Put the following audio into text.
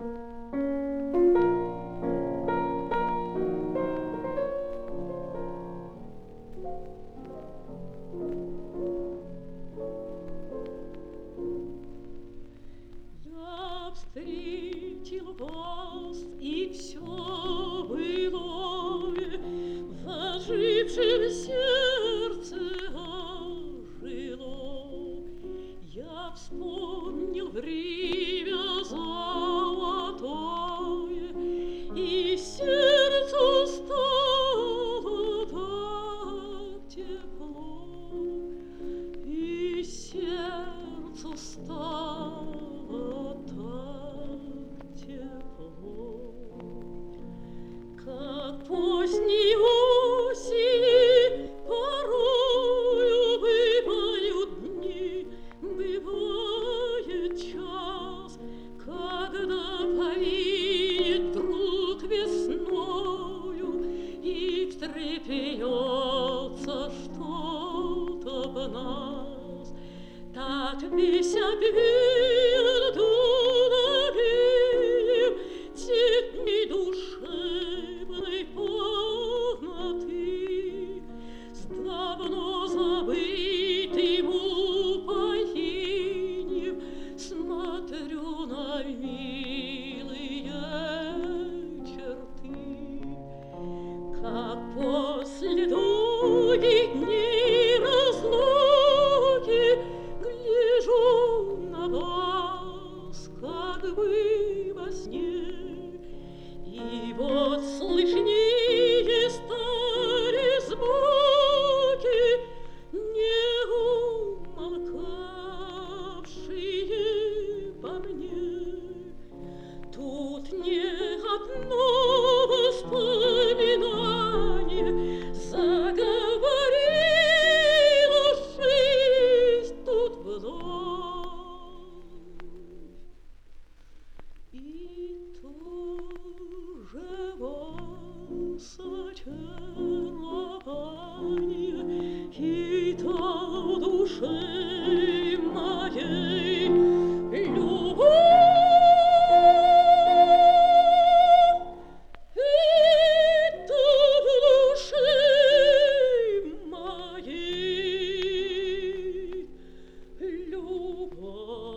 Встретил вас, и все былое в ожившем сердце ожило. Я вспомнил время золотое, и сердцу стало так тепло, и сердцу стало так тепло, как поздней осени порою бывают дни, бывает час, когда повеет вдруг весною и встрепенется что-то в нас. Так весь обвеян дуновением цветми душевной полноты, с давно забытым упоением смотрю на милые черты, как после долгих дней разлуки гляжу на вас, как бы во сне, и вот слышнее стали звуки, не умолкавшие во мне. Тут не одно воспоминание заговорила жизнь тут вновь, и тоже вас очарование, и то в душе моей любовь. Любовь.